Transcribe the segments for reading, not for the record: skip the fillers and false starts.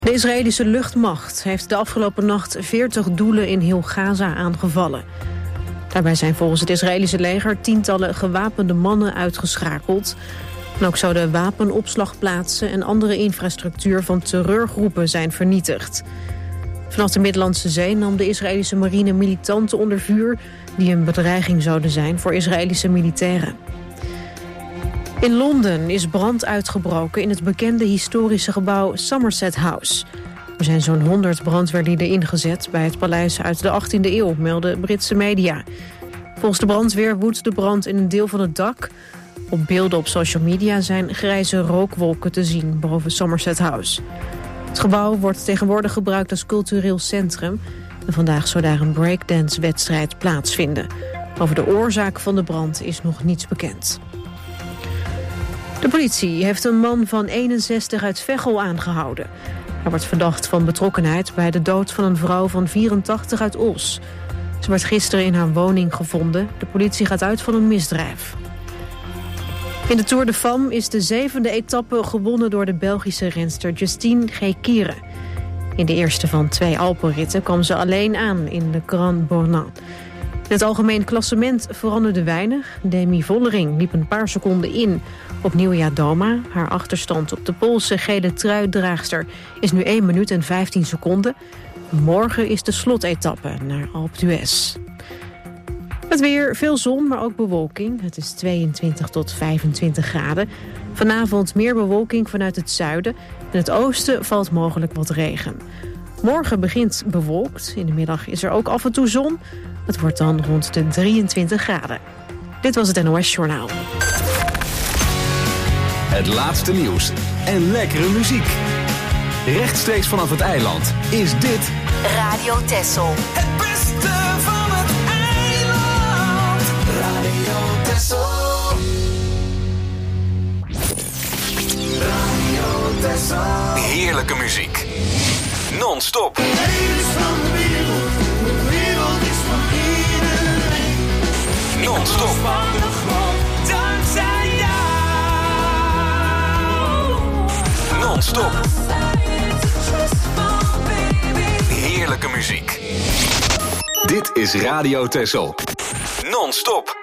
De Israëlische luchtmacht heeft de afgelopen nacht 40 doelen in heel Gaza aangevallen. Daarbij zijn volgens het Israëlische leger tientallen gewapende mannen uitgeschakeld. En ook zouden wapenopslagplaatsen en andere infrastructuur van terreurgroepen zijn vernietigd. Vanaf de Middellandse Zee nam de Israëlische marine militanten onder vuur die een bedreiging zouden zijn voor Israëlische militairen. In Londen is brand uitgebroken in het bekende historische gebouw Somerset House. Er zijn zo'n 100 brandweerlieden ingezet bij het paleis uit de 18e eeuw, melden Britse media. Volgens de brandweer woedt de brand in een deel van het dak. Op beelden op social media zijn grijze rookwolken te zien boven Somerset House. Het gebouw wordt tegenwoordig gebruikt als cultureel centrum. En vandaag zou daar een breakdance-wedstrijd plaatsvinden. Over de oorzaak van de brand is nog niets bekend. De politie heeft een man van 61 uit Veghel aangehouden. Hij wordt verdacht van betrokkenheid bij de dood van een vrouw van 84 uit Os. Ze werd gisteren in haar woning gevonden. De politie gaat uit van een misdrijf. In de Tour de Femme is de 7e etappe gewonnen door de Belgische renster Justine Geekire. In de eerste van 2 Alpenritten kwam ze alleen aan in de Grand Bornand. In het algemeen klassement veranderde weinig. Demi Vollering liep een paar seconden in op Nieuwia Doma. Haar achterstand op de Poolse gele truidraagster is nu 1 minuut en 15 seconden. Morgen is de slotetappe naar Alpe d'Huez. Het weer, veel zon, maar ook bewolking. Het is 22 tot 25 graden. Vanavond meer bewolking vanuit het zuiden. In het oosten valt mogelijk wat regen. Morgen begint bewolkt. In de middag is er ook af en toe zon. Het wordt dan rond de 23 graden. Dit was het NOS Journaal. Het laatste nieuws en lekkere muziek. Rechtstreeks vanaf het eiland is dit Radio Texel. Het beste van het eiland. Radio Texel. Radio Texel. heerlijke muziek. Non-stop. De wereld is van iedereen. Non-stop. Van de grond, dankzij jou. Non-stop. Heerlijke muziek. Dit is Radio Texel. Non-stop.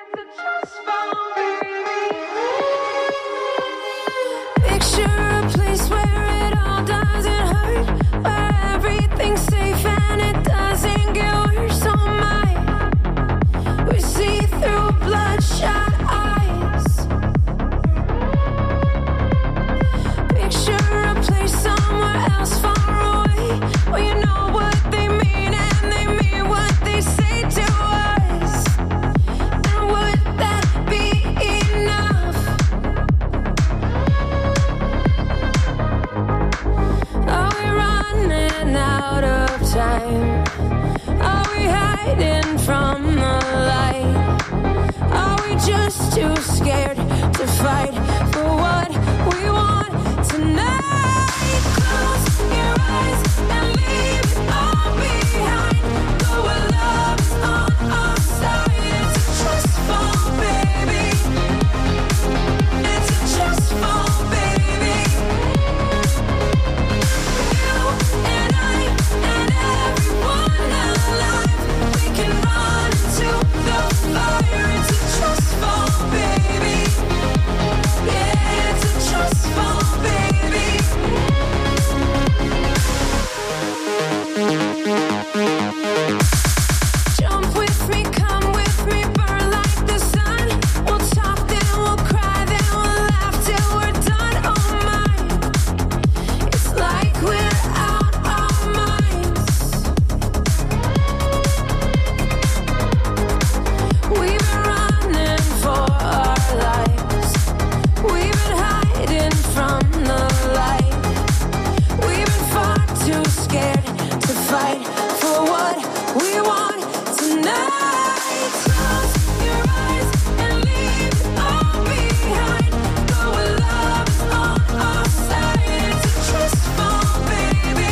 Too scared to fight for what we want tonight. Close your eyes and leave it all behind. Go where love is on our side. It's a trust fall, baby. It's a trust fall, baby. You and I and everyone alive, we can run into the fire. It's a trust fall, baby. Yeah, it's a trust fall, baby. Jump with me, come with me, burn like the sun. We'll talk, then we'll cry, then we'll laugh till we're done. Oh my, it's like we're out our minds. We've been running for our lives. We've been hiding from the light. We've been far too scared to fight for what we want tonight. Close your eyes and leave it all behind. Go where love is on our side. It's a trust fall, baby.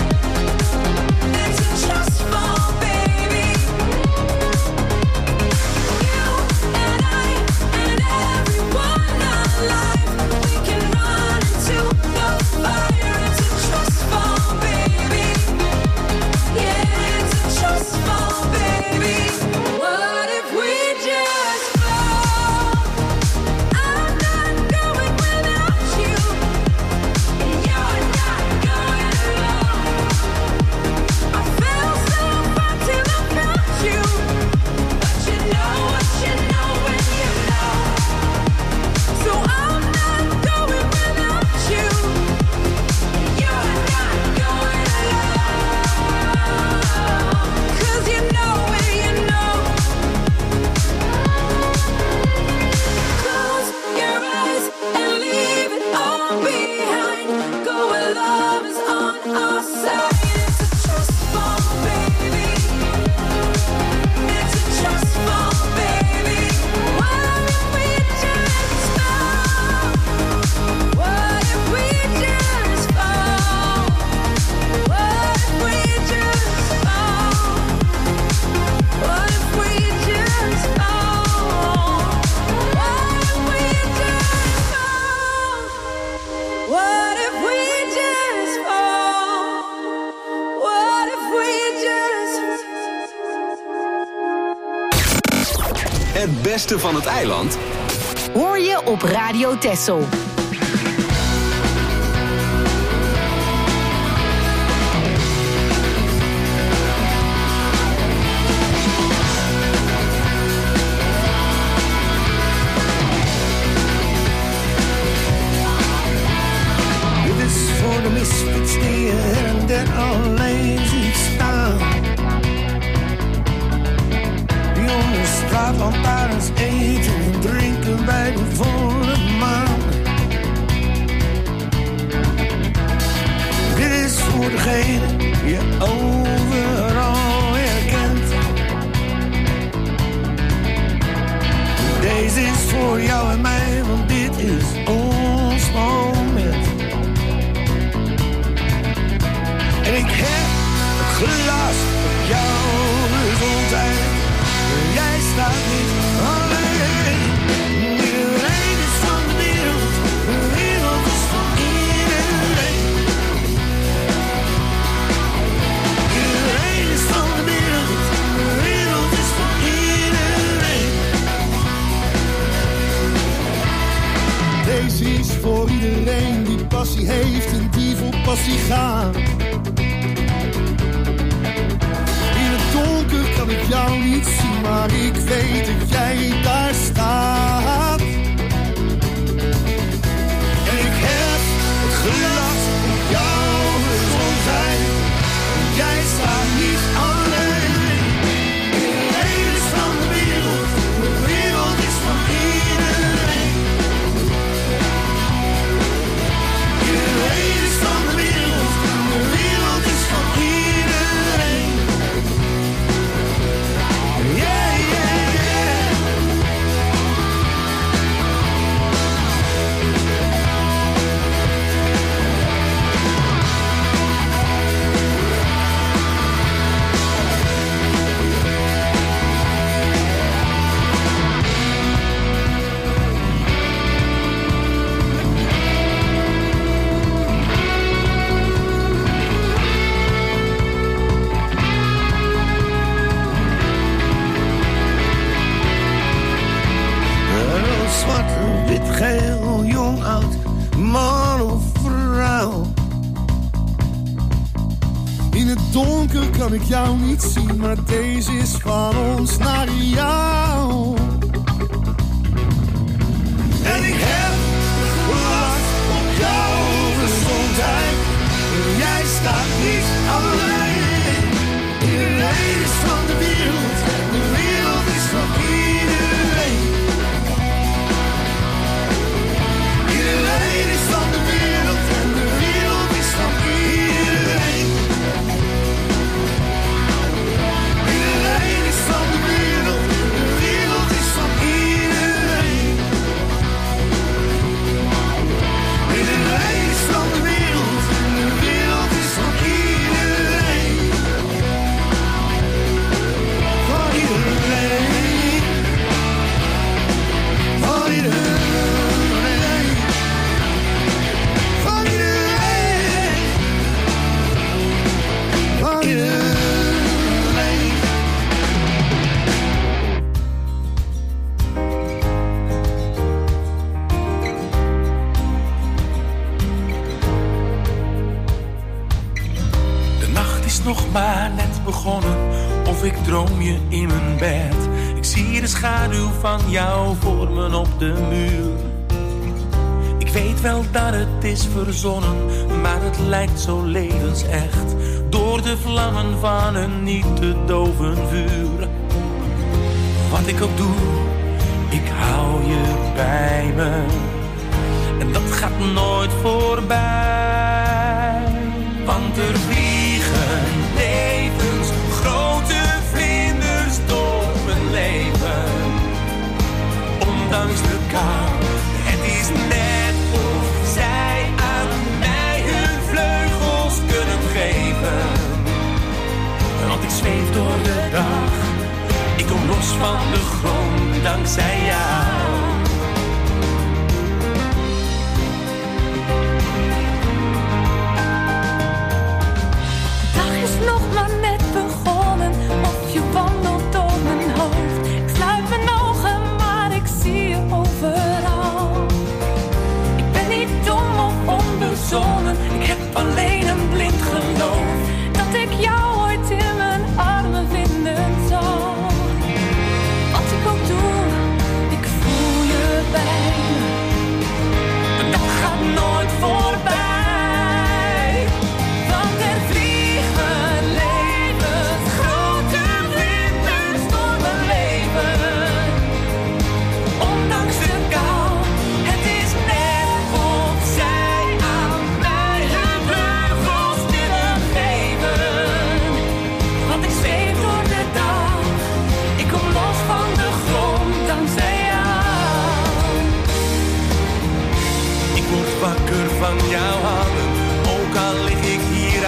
It's a trust fall, baby. You and I and everyone alive, we can run into the fire. It's a trust fall, Het beste van het eiland hoor je op Radio Texel. Dit is voor de misfits die je her en der alleen ziet staan. Die onder straatlantaarns eten en drinken bij de volle maan. Dit is voor degene die je overal herkent. Deze is voor jou en mij, want dit is ons moment. En ik heb het glas op jouw gezondheid. Jij staat niet alleen. Iedereen is van de wereld is van iedereen. Iedereen is van de wereld is van iedereen. Deze is voor iedereen die passie heeft en die voor passie gaat. Donker kan ik jou niet zien, maar ik weet dat jij daar staat. En ik heb het glas op jouw gezondheid. Jij staat niet alleen. Iedereen is van de wereld is van iedereen. Iedereen is van de wereld is van iedereen. Wit, geel, jong, oud, man of vrouw. In het donker kan ik jou niet zien, maar deze is van ons naar jou. En ik heb wacht op jouw gezondheid. Jij staat niet alleen. Iedereen is van de wereld is van iedereen. Iedereen is van de wereld en de wereld is van iedereen. Iedereen is van de wereld is van iedereen. Iedereen is van de wereld is van iedereen. Van iedereen. Van iedereen. Nog maar net begonnen, of ik droom je in mijn bed. Ik zie de schaduw van jou voor me op de muur. Ik weet wel dat het is verzonnen, maar het lijkt zo levensecht. Door de vlammen van een niet te doven vuur. Wat ik ook doe, ik hou je bij me. En dat gaat nooit voorbij. Want er vliegen levens, grote vlinders door mijn leven. Ondanks de kou, het is net of zij aan mij hun vleugels kunnen geven. Want ik zweef door de dag, ik kom los van de grond dankzij jou. Nog maar net begonnen, of je wandelt door mijn hoofd. Ik sluit mijn ogen,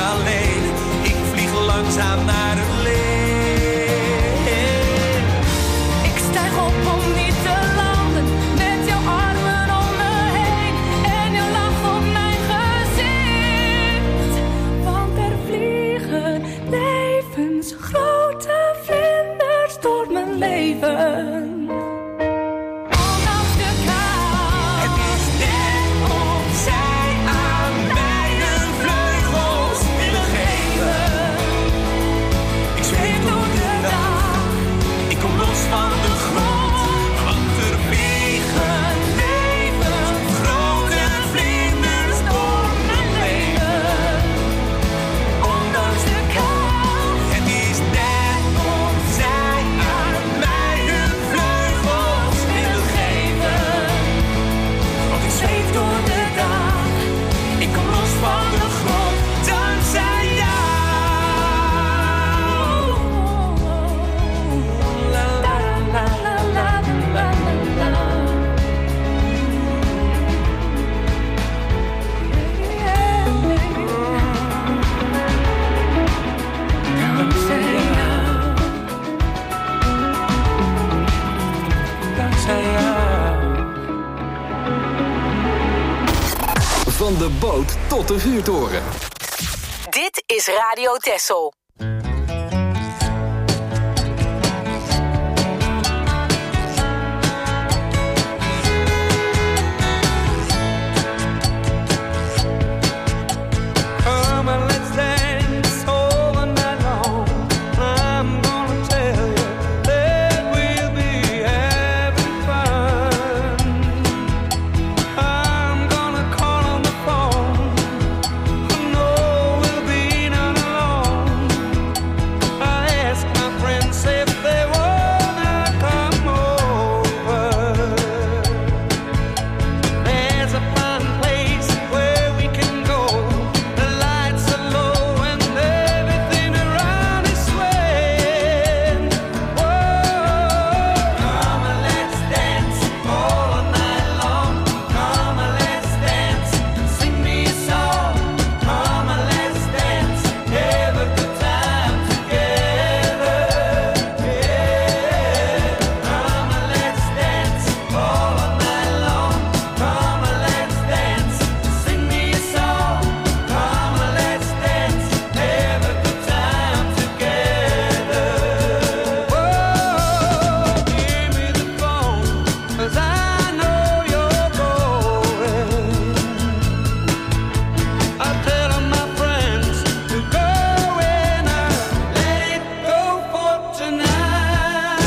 alleen. Ik vlieg langzaam naar het licht. Ik stijg op om niet te landen, met jouw armen om me heen en je lach op mijn gezicht. Want er vliegen levensgrote vlinders door mijn leven. Ondanks de kou. Het is net of zij aan mij hun vleugels willen geven. Ik zweef door de dag, ik kom los van de grond. Want er vliegen levensgrote vlinders door mijn leven. Ondanks de kou. Het is net of zij aan mij hun vleugels willen geven. Want ik zweef door de dag, ik kom los van de grond, dankzij jou. La la la la la la la. Dankzij jou. Dankzij jou. Van de boot tot de vuurtoren. Dit is Radio Texel. Come and let's dance all the night long. I'm gonna tell you that we'll be having fun. I'm gonna call on the phone. No, we'll be not alone. I asked my friends if they wanna come over. There's a fun place where we can go. The lights are low and everything around is swaying. Whoa, come and let's dance all night long. Come and let's dance, sing me a song. Come and let's dance, have a good time together. Yeah, come and let's dance all night long. Come and let's dance, sing me a song. Come and let's dance, have a good time together. Whoa, give me the phone, 'cause I know you're going. I tell all my friends to go and let it go for tonight.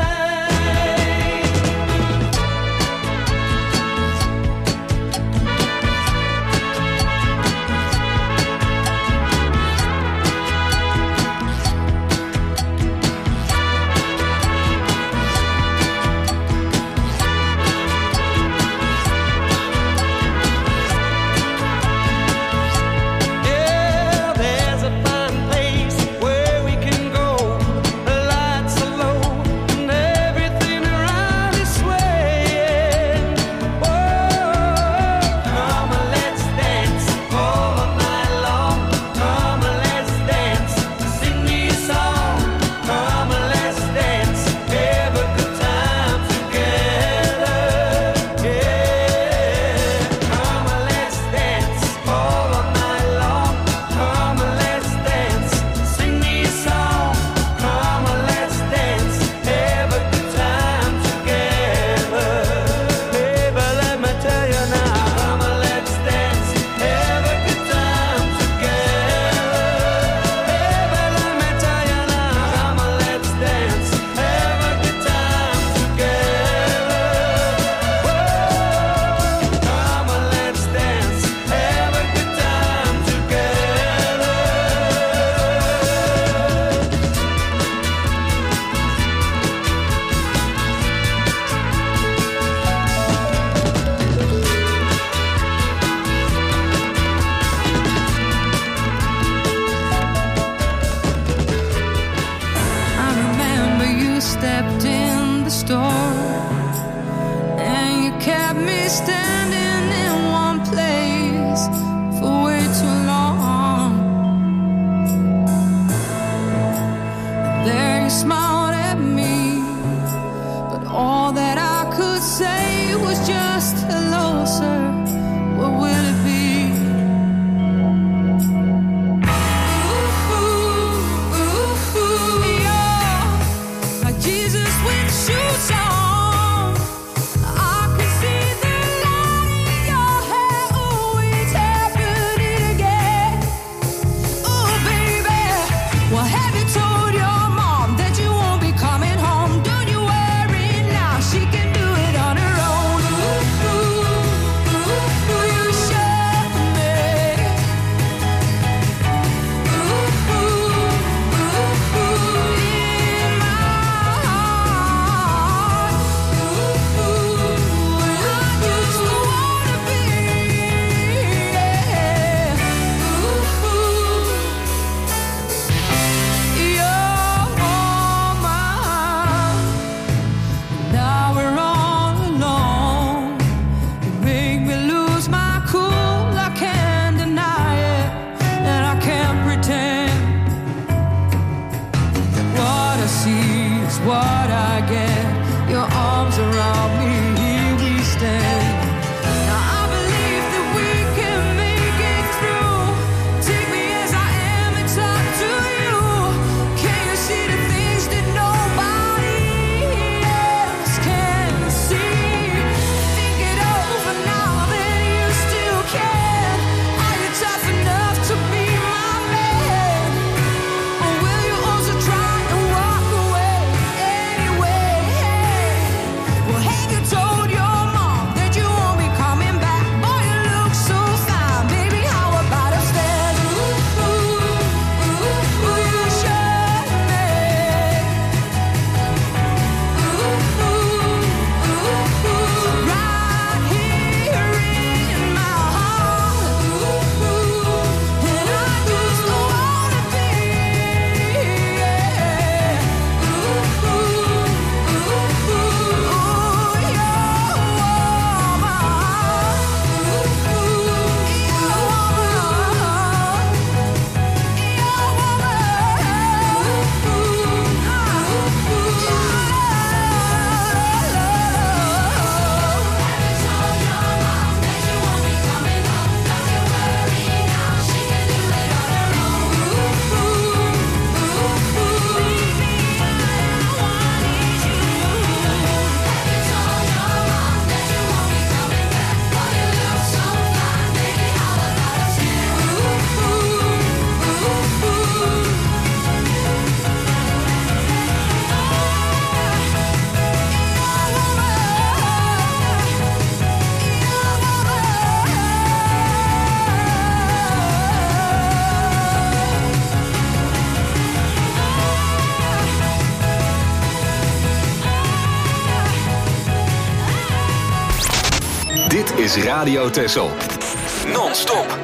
Yeah, there's a fine place where we can go. The lights are low and everything around is swaying. Whoa, come and let's dance all night long. Come and let's dance, sing me a song. Come and let's dance, have a good time together. Yeah, come and let's dance all night long. Come and let's dance, sing me a song. Come and let's dance, have a good time together. Baby, let me tell you now. Come and let's dance, have a good time together. Baby, let me tell you now. Come and let's dance, have a good time together. Whoa, come and let's dance, have a good time together. I remember you stepped in the store and you kept me standing in one place for way too long. is Radio Texel. Non-stop.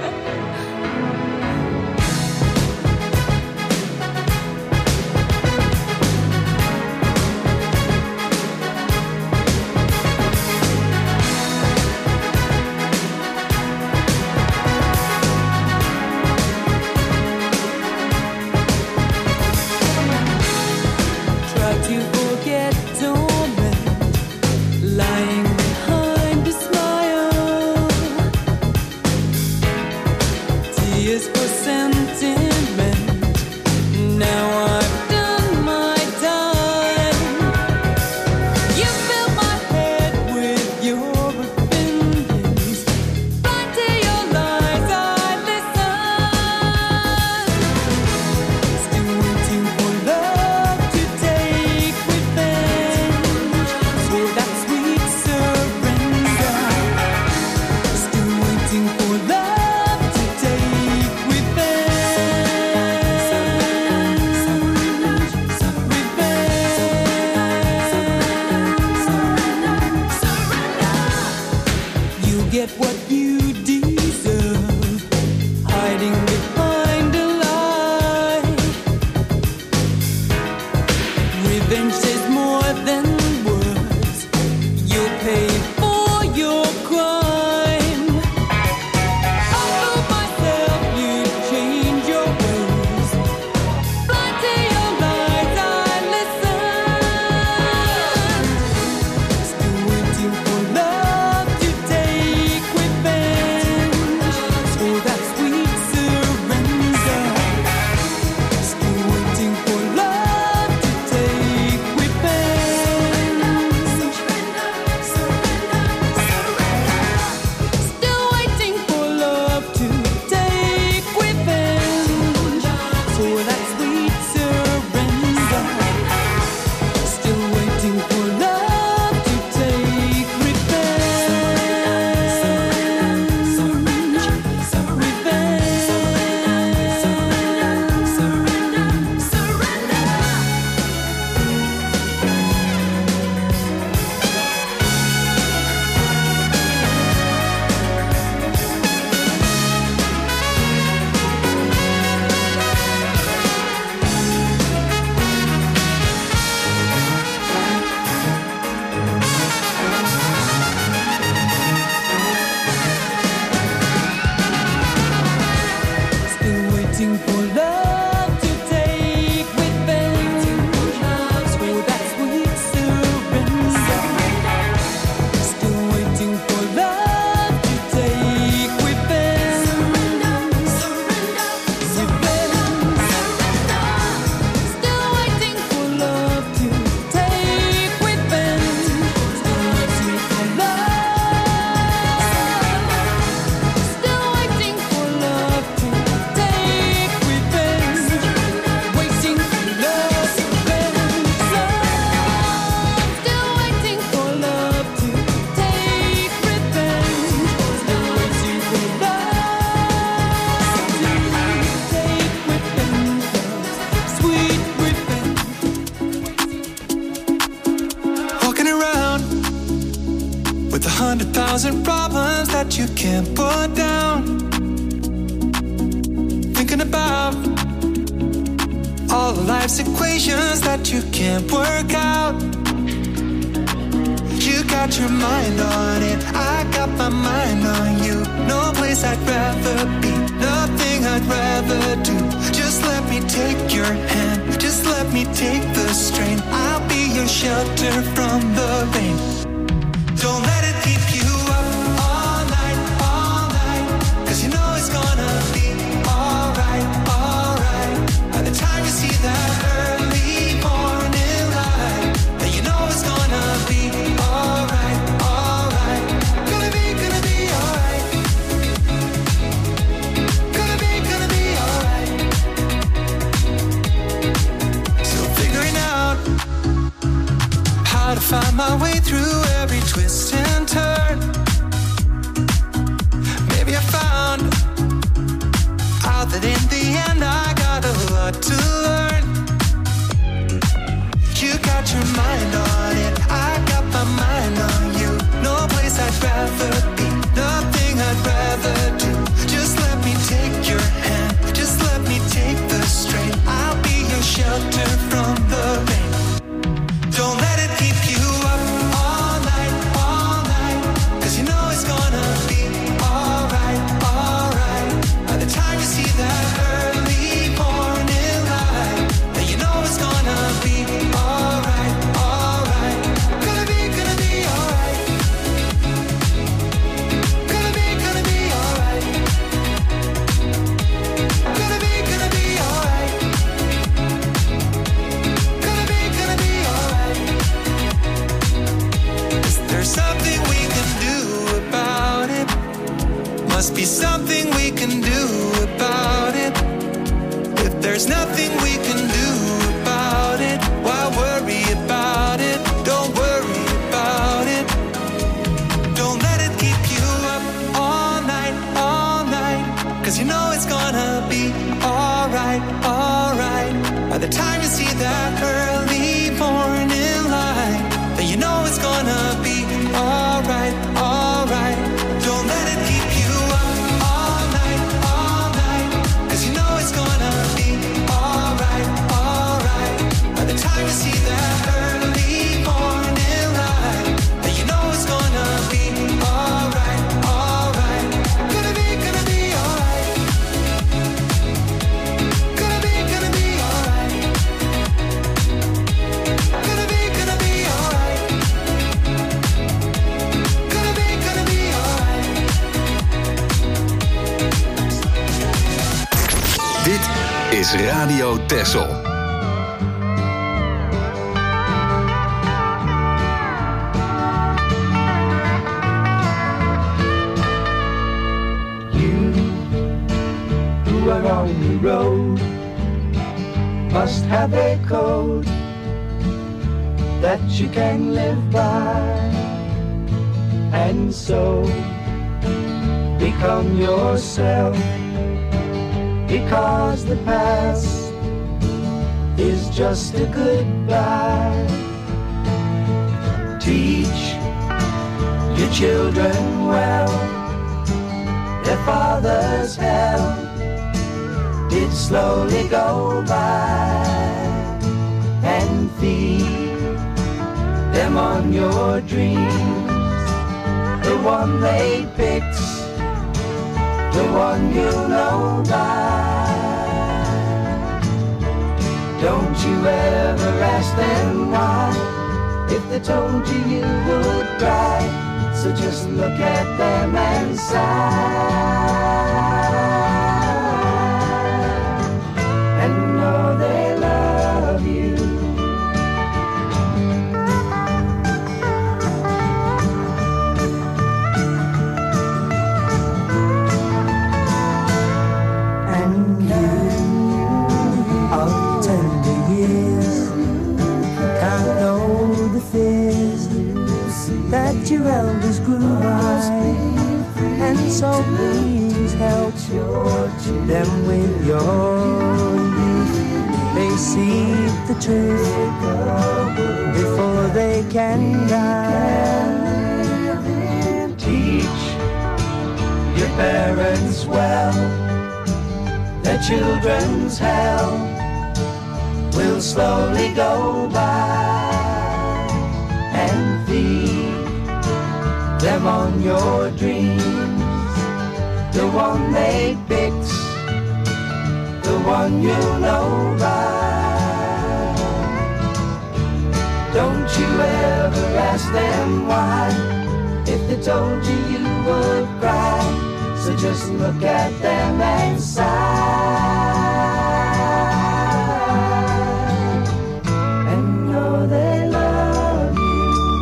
Find my way through every twist and turn. Maybe I found out that in the end I got a lot to learn. You got your mind on it, I got my mind on you. No place I'd rather be. There's nothing we can do about it. Why worry about it? Don't worry about it. Don't let it keep you up all night, all night. 'Cause you know it's gonna be alright, alright. By the time you see that early morning light, then you know it's gonna be alright, alright. Don't let it keep you up all night, all night. 'Cause you know it's gonna be alright, alright. By the time you see that early morning light, then you know it's gonna be alright, alright. Gonna be alright. Gonna be alright. Gonna be alright. Gonna be alright. Dit is Radio Texel. Who are on the road must have a code that you can live by, and so become yourself, because the past is just a goodbye. Teach your children well, their father's hell did slowly go by, and feed them on your dreams, the one they picked, the one you know by. Don't you ever ask them why, if they told you you would cry. So just look at them and sigh, and know they love you. And you of tender years can't know the fears that your elders grew by, and so please help them with your youth. They see the truth before they can die. Teach your parents well, their children's hell will slowly go by, and feed them on your dreams, the one they picked, the one you know by. Don't you ever ask them why, if they told you you would cry. So just look at them and sigh, and know they love you.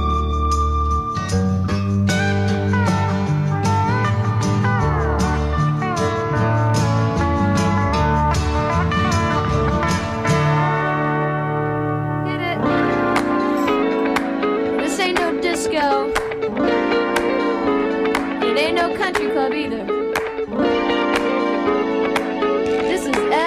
Get it? This ain't no disco. It ain't no country club either. This is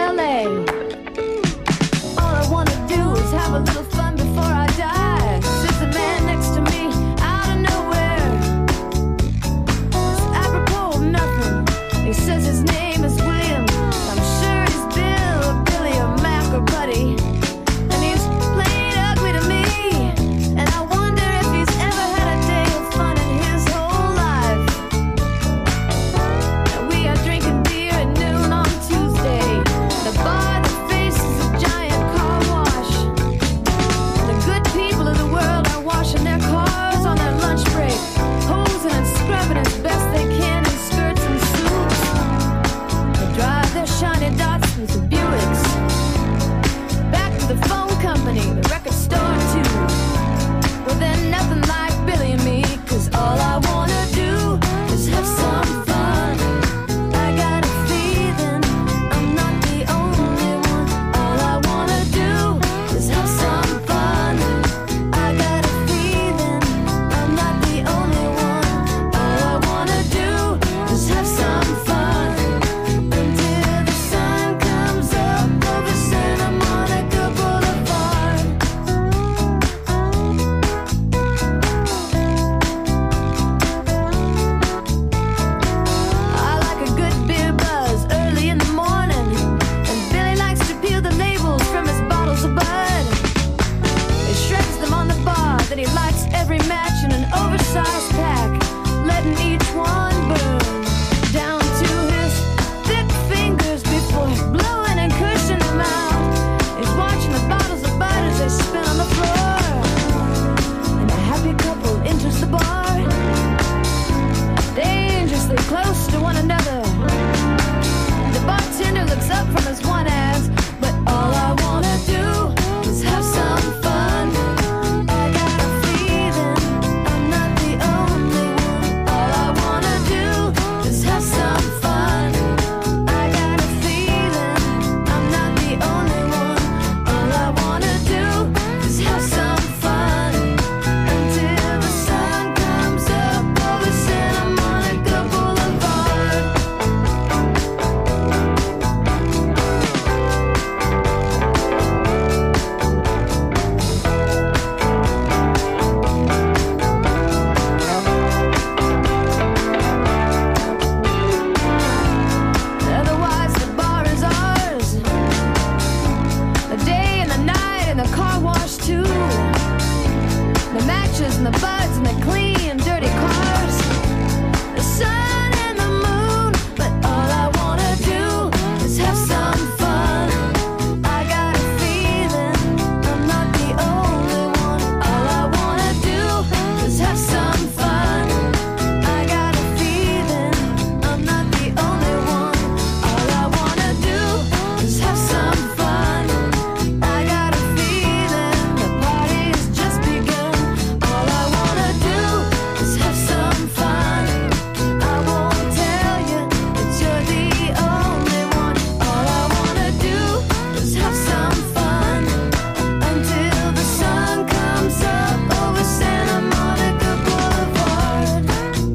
birds and the clean, dirty cars, the sun and the moon. But all I wanna do is have some fun. I got a feeling I'm not the only one. All I wanna do is have some fun. I got a feeling I'm not the only one. All I wanna do is have some fun. I got a feeling the party's just begun. All I wanna do is have some fun. I won't tell you that you're the only one. All I wanna do is have some fun until the sun comes up over Santa Monica Boulevard.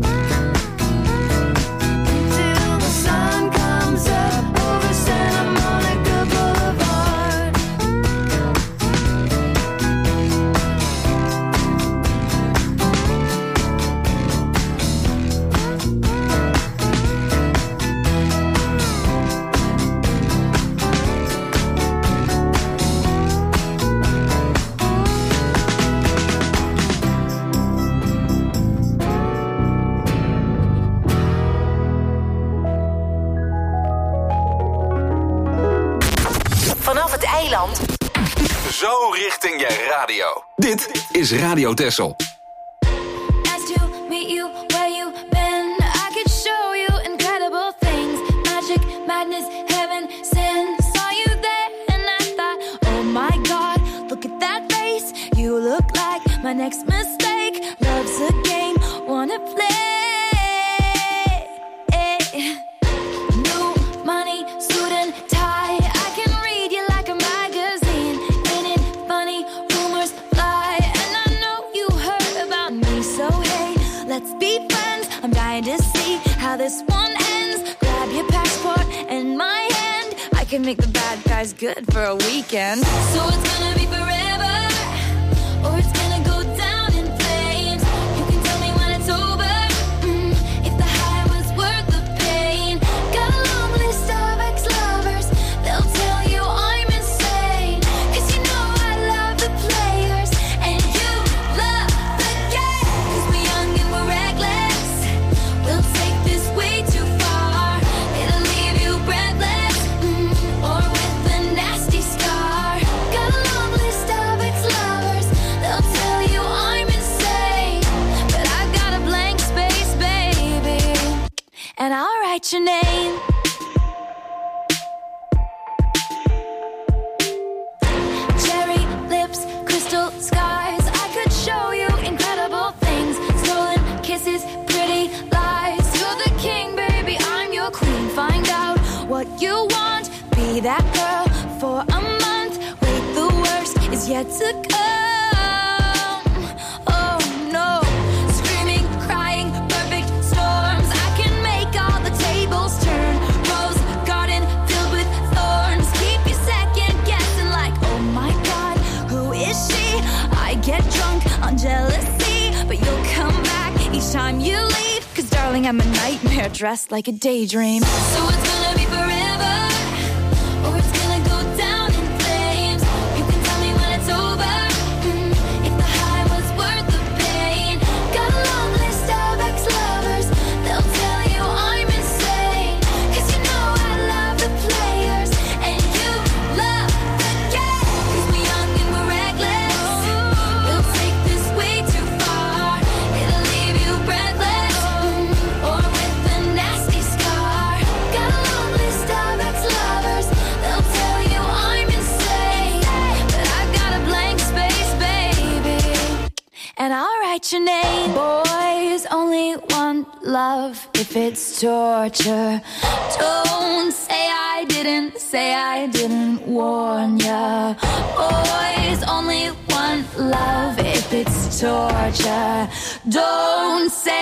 Until the sun comes up over Santa Monica Boulevard. Vanaf het eiland. Zo richting je radio. Dit is Radio Texel. Nice to meet you, where you been? I could show you incredible things. Magic, madness, heaven, sin. Saw you there and I thought, oh my God, look at that face. You look like my next mistake. Love's a game, wanna play. New money, suit and tie. I can read you like a magazine. Ain't it funny? Rumors fly. And I know you heard about me. So hey, let's be friends. I'm dying to see how this one ends. Grab your passport and my hand. I can make the bad guys good for a weekend. So it's gonna be forever, or it's gonna go down in flames. You can tell me when it's over, if the high was worth the pain. Got a long list of ex-lovers. They'll tell you I'm insane. 'Cause you know I love the players and you love the game. 'Cause we're young and we're reckless. We'll take this way too far. It'll leave you breathless, or with a nasty scar. Got a long list of ex-lovers. They'll tell you I'm insane. But I've got a blank space, baby, and I'll write your name. Cherry lips, crystal skies. I could show you incredible things. Stolen kisses, pretty lies. You're the king, baby, I'm your queen. Find out what you want. Be that girl for a month. Wait, the worst is yet to come. Oh no, screaming, crying, perfect storms. I can make all the tables turn. Rose garden filled with thorns. Keep you second guessing like, oh my God, who is she? I get drunk on jealousy, but you'll come back each time you leave. 'Cause darling, I'm a nightmare dressed like a daydream. So it's gonna be forever, or it's gonna go down in flames. You can tell me when it's over, if the high was worth the pain. Got a long list of ex-lovers. They'll tell you I'm insane. 'Cause you know I love the players and you love the game. 'Cause we're young and we're reckless. We'll take this way too far. It'll leave you breathless, or with a nasty scar. Got a long list of ex-lovers. They'll tell you I'm insane. But I've got a blank space, baby, and I'll write your name. Boys only want love if it's torture. Don't say I didn't warn ya. Boys only want love if it's torture. Don't say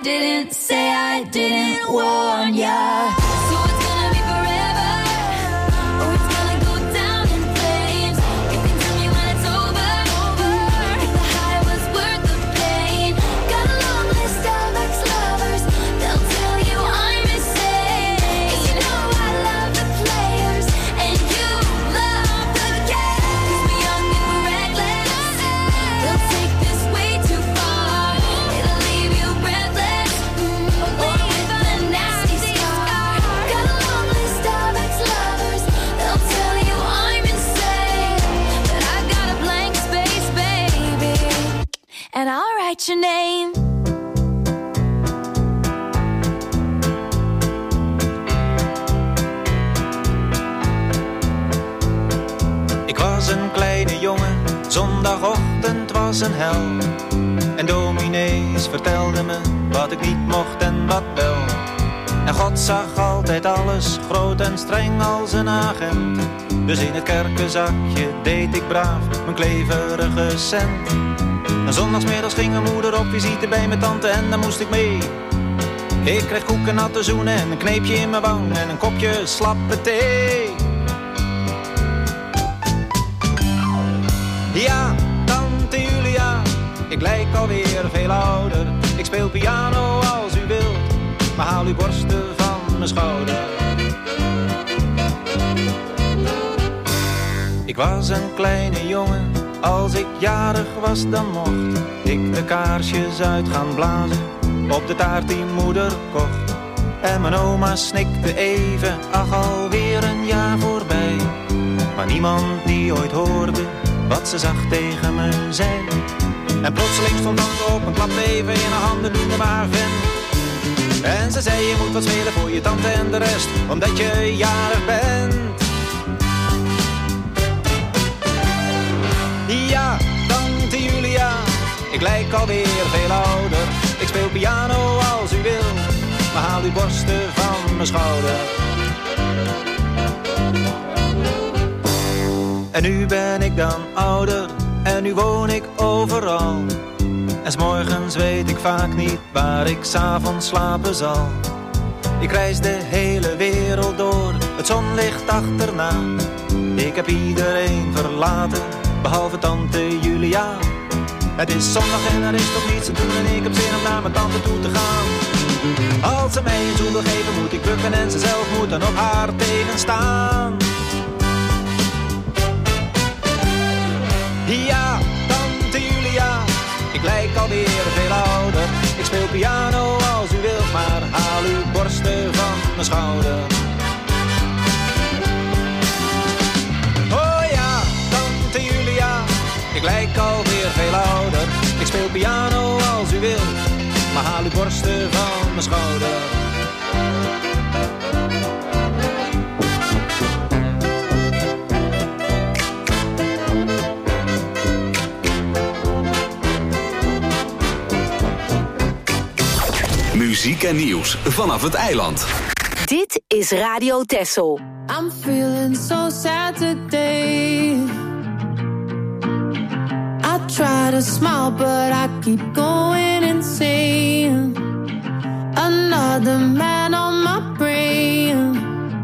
I didn't warn ya. So it's gonna be forever, or it's gonna go down in flames. You can tell me when it's over, if the high was worth the pain. Got a long list of ex-lovers. They'll tell you I'm insane. 'Cause you know I love the players and you love the game. 'Cause we're young and we're reckless. We'll take this way too far. write your name. Ik was een kleine jongen, zondagochtend was een hel. En dominees vertelden me wat ik niet mocht en wat wel. En God zag altijd alles, groot en streng als een agent. Dus in het kerkenzakje deed ik braaf mijn kleverige cent. En zondagsmiddags ging mijn moeder op visite bij mijn tante en daar moest ik mee. Ik kreeg koeken, natte zoenen en een kneepje in mijn wang en een kopje slappe thee. Ja, tante Julia, ik lijk alweer veel ouder. Ik speel piano als u wilt, maar haal uw borsten van mijn schouder. Ik was een kleine jongen, als ik jarig was dan mocht ik de kaarsjes uit gaan blazen op de taart die moeder kocht. En mijn oma snikte even, ach alweer een jaar voorbij. Maar niemand die ooit hoorde wat ze zag tegen me zei. En plotseling stond tante op en klapte even in haar handen, noemde me haar vent. En ze zei je moet wat spelen voor je tante en de rest, omdat je jarig bent. Ja, tante Julia, ik lijk alweer veel ouder. Ik speel piano als u wil, maar haal uw borsten van mijn schouder. En nu ben ik dan ouder, en nu woon ik overal. En 's morgens weet ik vaak niet waar ik 's avonds slapen zal. Ik reis de hele wereld door, het zonlicht achterna. Ik heb iedereen verlaten, behalve tante Julia. Het is zondag en er is toch niets te doen en ik heb zin om naar mijn tante toe te gaan. Als ze mij een zoen wil geven moet ik bukken en ze zelf moet dan op haar tegenstaan. Ja, tante Julia, ik lijk alweer veel ouder. Ik speel piano als u wilt, maar haal uw borsten van mijn schouder. Oh ja, tante Julia, ik lijk alweer veel ouder. Ik speel piano als u wilt, maar haal uw borsten van mijn schouder. Muziek en nieuws vanaf het eiland. Dit is Radio Texel. I'm feeling so sad today. I try to smile but I keep going insane. Another man on my brain.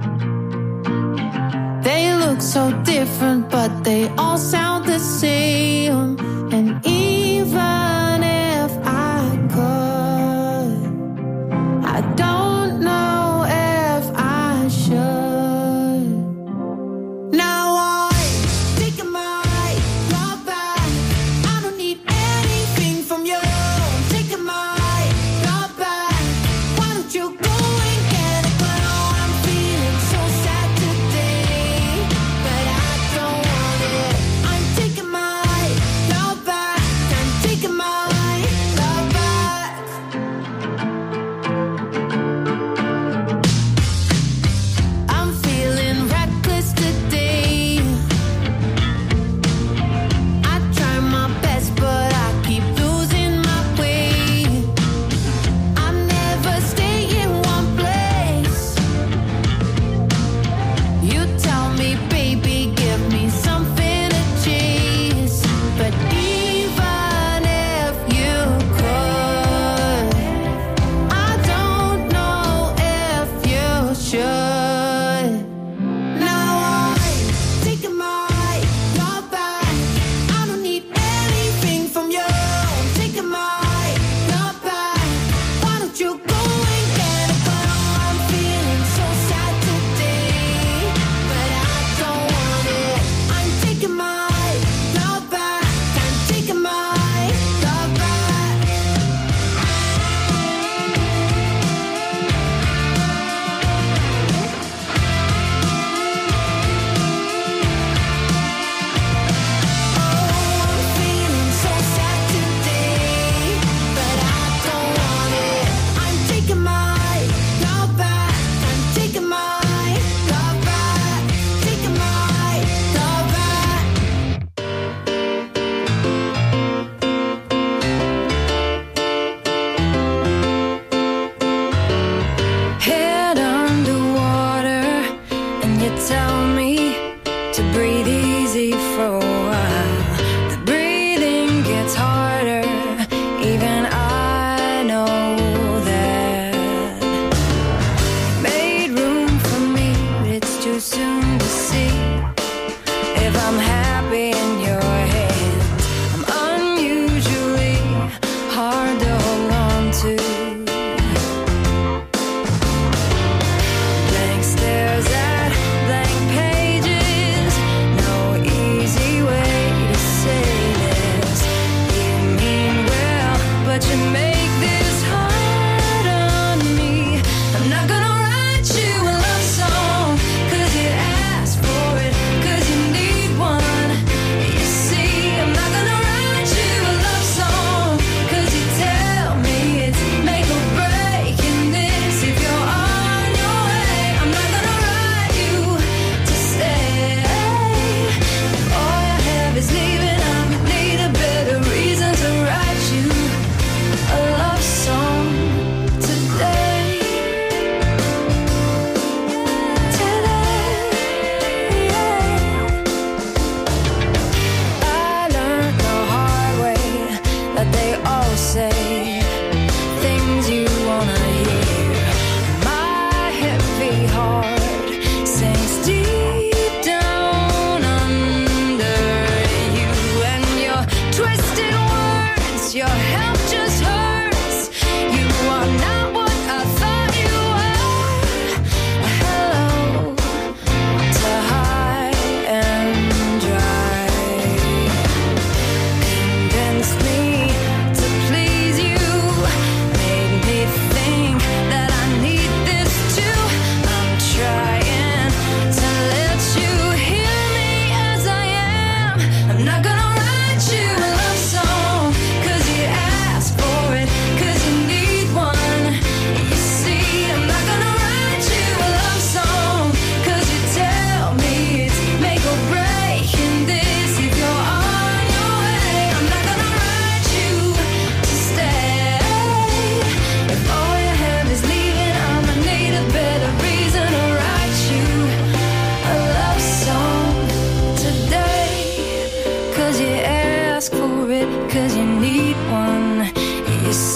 They look so different but they all sound the same. And even if I could, I don't know if I should. Now I'm taking my love back. I don't need anything from you. I'm taking my love back. Why don't you go and get it? But oh, I'm feeling so sad today, but I don't want it. I'm taking my love back. I'm taking my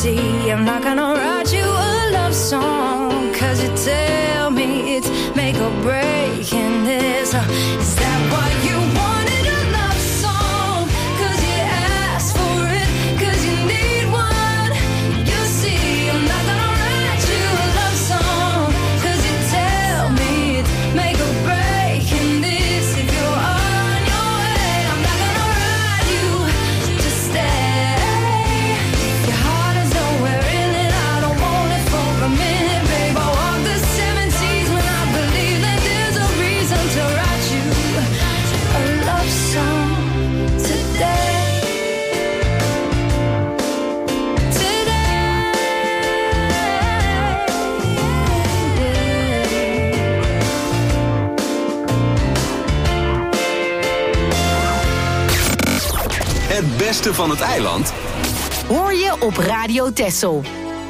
see, I'm not gonna write you a love song, 'cause you tell me it's make or break in this. Is that what you wanted, a love song? 'Cause you asked for it, 'cause you need one. You see, I'm not gonna write you a love song, 'cause you tell me it's make or break in this. If you're on your way, I'm not gonna write you to stay. Your heart is nowhere in it, I don't want it for a minute, babe. I walk the 7 seas when I believe that there's a reason to write you a love song today. Het beste van het eiland Hoor je op Radio Texel.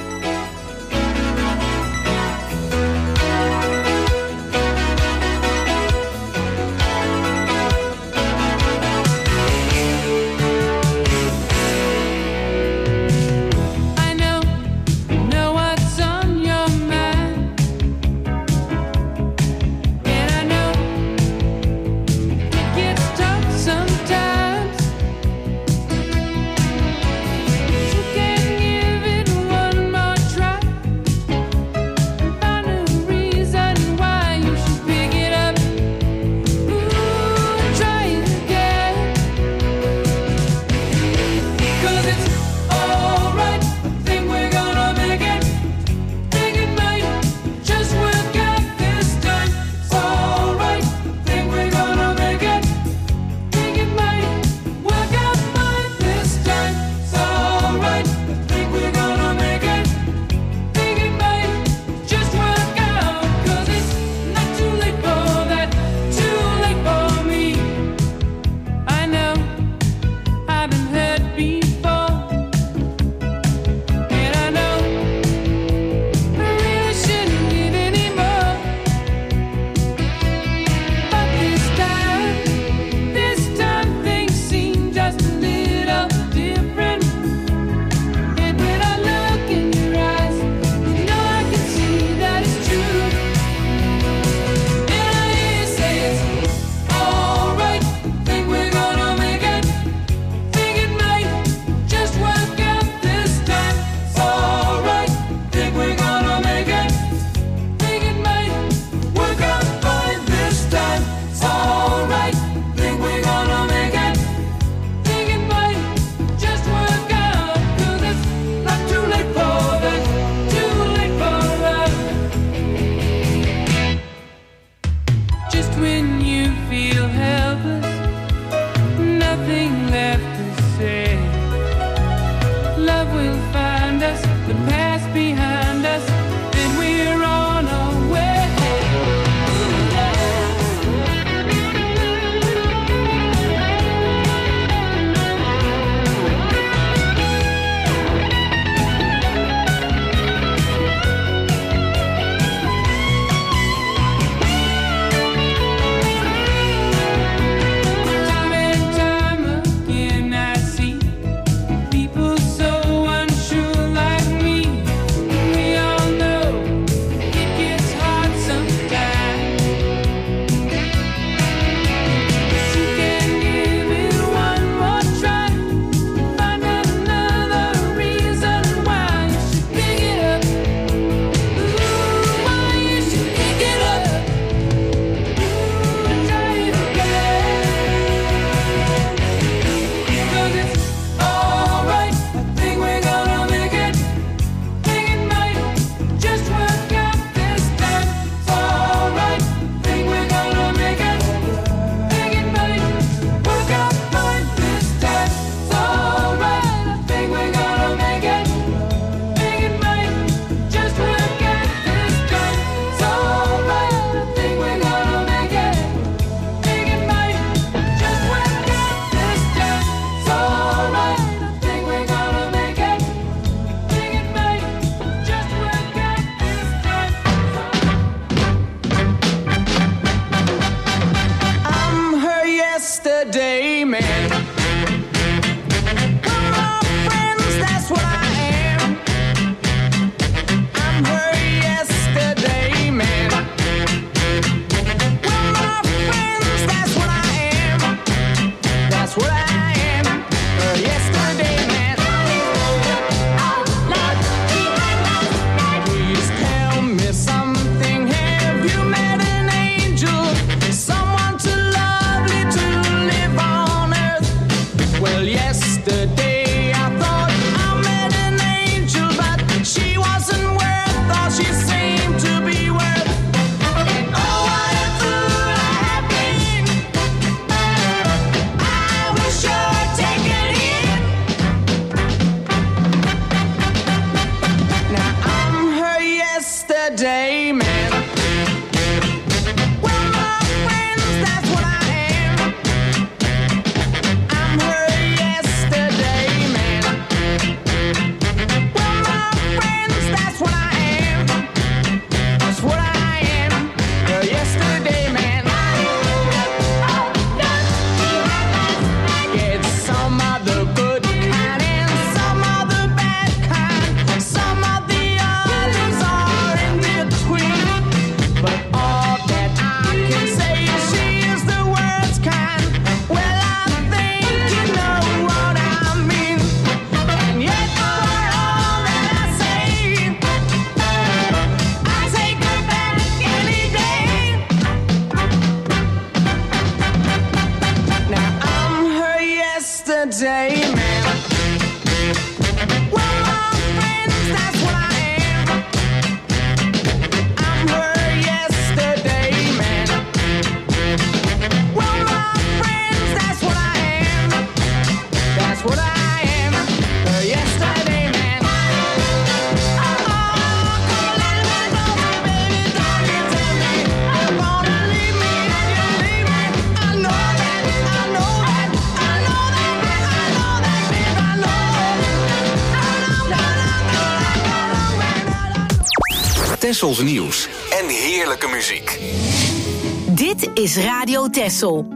I know what's on your mind, and I know it gets tough sometimes. You can give it one more try, find a reason why you should pick it up. Ooh, try it again, 'cause it's alright. I think we're gonna make it. Think it might just work out this time. It's alright. I think we're gonna make it. Think it might work out fine this time. It's alright. I think we're gonna make it. Think it might just work out, 'cause it's not too late for that, too late for me. I know I've been hurt before, and I know I really shouldn't give anymore. But this time things seem just a little different. And when I look in your eyes, you know I can see that it's true. And I hear you say it's alright. Think we're gonna make it. Think it might just work out this time. It's alright. Think we're gonna make it. Think it might work out fine this time. It's alright. Think we're gonna make it. Think it might just work out, 'cause it's not too late for that, too late for us. Just when you feel helpless, nothing left to say, love will find us, the past behind us, and we're on our way. Time and time again I see people so unsure like me. We all know it gets hard sometimes. You can give it one more try, find another reason why you should pick it up. Ooh, why you should pick it up. Ooh, try it again, 'cause it's alright. I think we're gonna make it. Think it might just work out this time. It's alright. Think we're gonna make it. Think it might work out fine this time. It's alright. I think we're gonna make it. Think it might just work out this time. It's alright. I think we're gonna make it. Think it might just work out this time. It's alright. I think we're gonna make it. Think it might just work out this time. I'm her yesterday man. We're all friends, that's what I am. yesterday, man. Well, my friends, that's what I am. I'm her yesterday, man. Well, my friends, that's what I am. That's what I am. Her yesterday, man. Tessels nieuws en heerlijke muziek. Dit is Radio Tessel.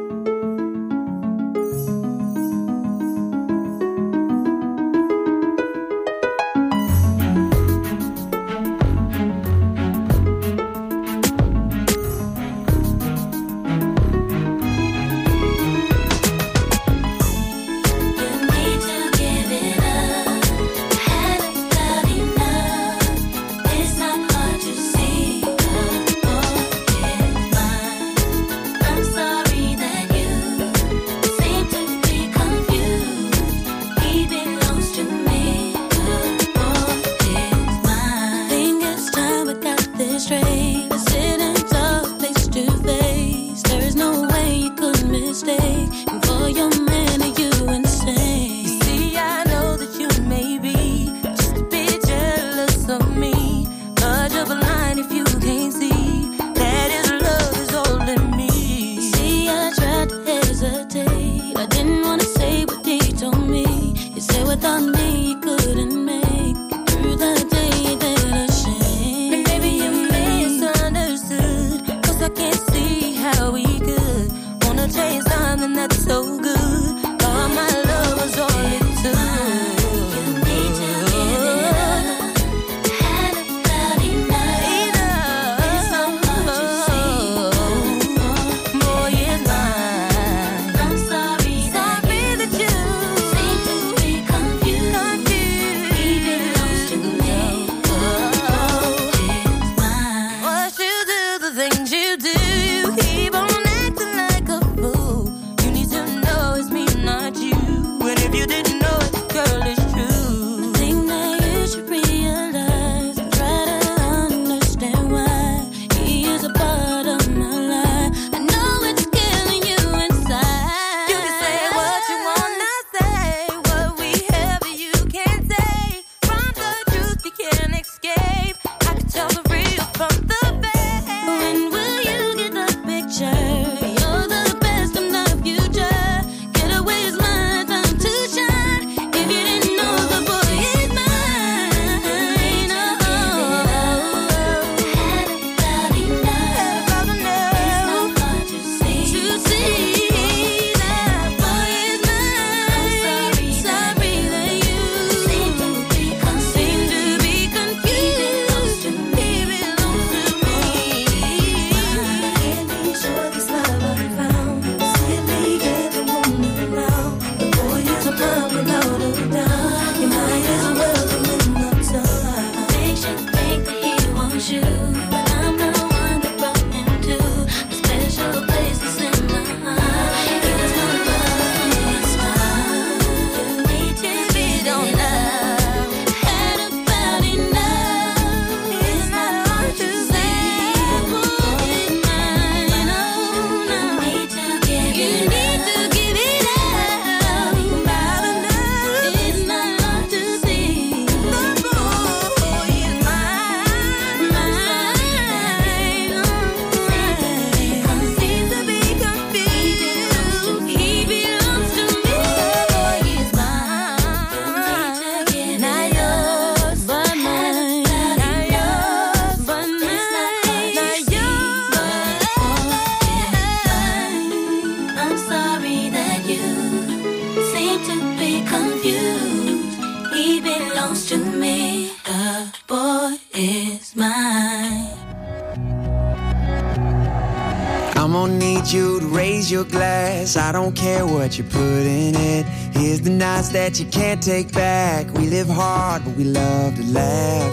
Your glass, I don't care what you put in it. Here's the nights that you can't take back. We live hard, but we love to laugh.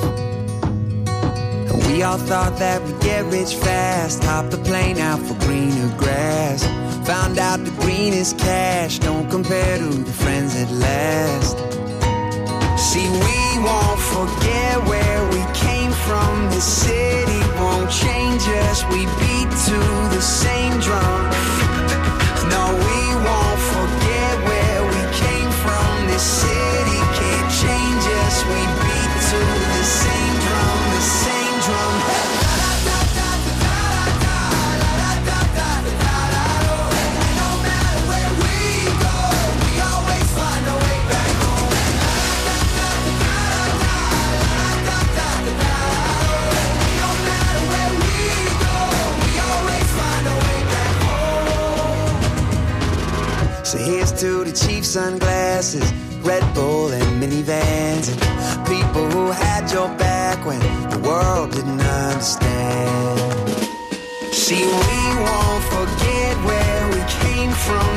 And we all thought that we'd get rich fast. Hop the plane out for greener grass. Found out the greenest cash don't compare to the friends that last. See, we won't forget where we came from. This city won't change us. We beat to the same drum. No, we won't forget where we came from. This city can't change us. We beat to the same drum, the same drum. So here's to the cheap sunglasses, Red Bull and minivans, and people who had your back when the world didn't understand. See, we won't forget where we came from.